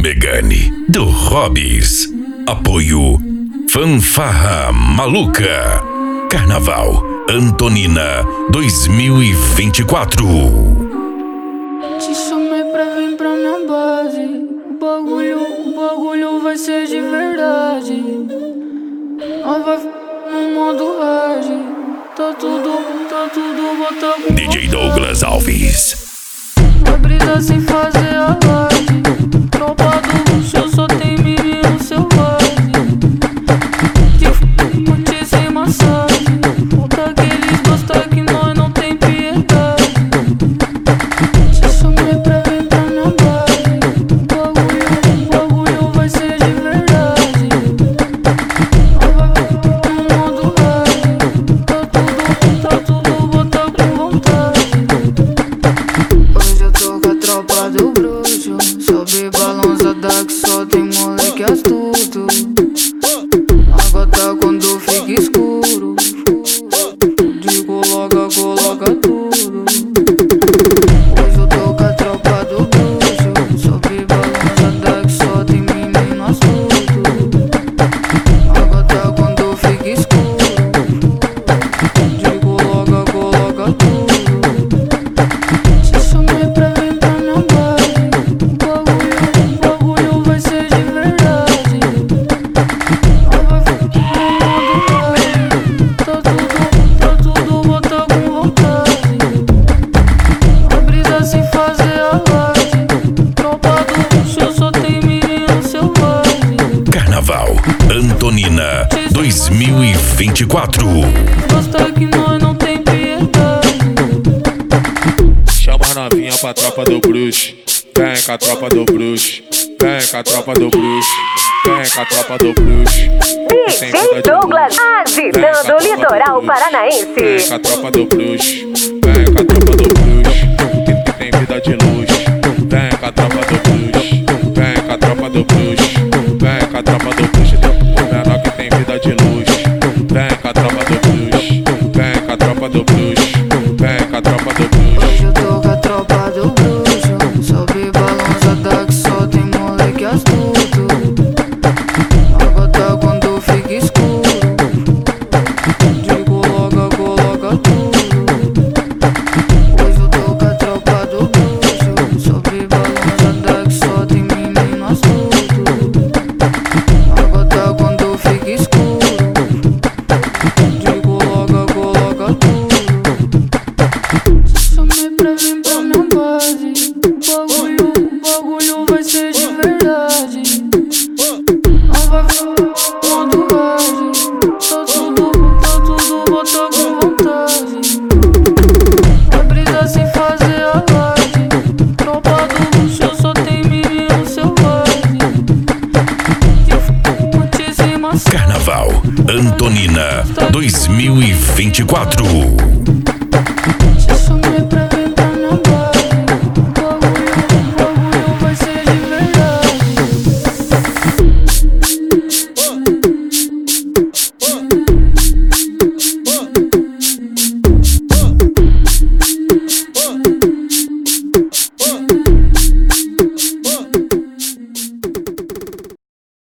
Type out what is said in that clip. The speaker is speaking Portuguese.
Megane, do Hobbs. Apoio Fanfarra Maluca. Carnaval Antonina 2024. Te chamei pra vir pra minha base. O bagulho vai ser de verdade. Nós vai no modo hard. Tá tudo botado. DJ Douglas Alves. Vai brisar sem fazer alarde. Tropa do luxo só tem menino selvagem. De f*** sem massagem. Falta que eles gostam que nós não tem piedade. Te chamei pra vir pra minha base. O bagulho vai ser de verdade. Nós vai no modo hard. Tá tudo botado com vontade. Hoje eu tô com a tropa do bruxo. Sobe balançada que só tem moleque astuto. A gota quando fica escuro. De coloca tudo. Hoje eu tô com a tropa do bruxo. Sobe balançada que só tem menino astuto. A gota quando fica escuro. De coloca tudo. Te chamei pra vir pra minha base. O bagulho vai ser de verdade. Nós vai ficar no modo hard. Tá tudo botado com vontade. Vai brisar sem fazer alarde. Tropa do luxo só tem menino selvagem. Carnaval Antonina 2024. Gosta que nós não tem piedade. Chama as novinha pra tropa do bruxo. Vem com a tropa do bruxo. Vem com a tropa do bruxo. Vem com a tropa do bruxo. DJ Douglas agitando o litoral paranaense. Vem com a tropa do bruxo. Vem com a tropa do bruxo. Que tem vida de luxo. Vem com a tropa do bruxo. Vem com a tropa do bruxo. Vem com a tropa do bruxo. O menor que tem vida de luxo. Vem com a tropa do bruxo. Vem com a tropa do bruxo. Vem com a tropa do bruxo. Hoje eu tô com a tropa do bruxo. Sobe balançada que só tem moleque astuto. A gota quando fica escuro. De coloca tudo. Hoje eu tô com a tropa do bruxo. Sobe balançada que só tem menino astuto. A gota quando fica escuro. De coloca tudo. Te chamei pra vir pra minha base. O bagulho vai ser de verdade. Nós vai no modo hard. Tá tudo botado com vontade. Vai brisar sem fazer alarde. Tropa do luxo só tem menino selvagem. De f*** sem massagem. Carnaval Antonina 2024.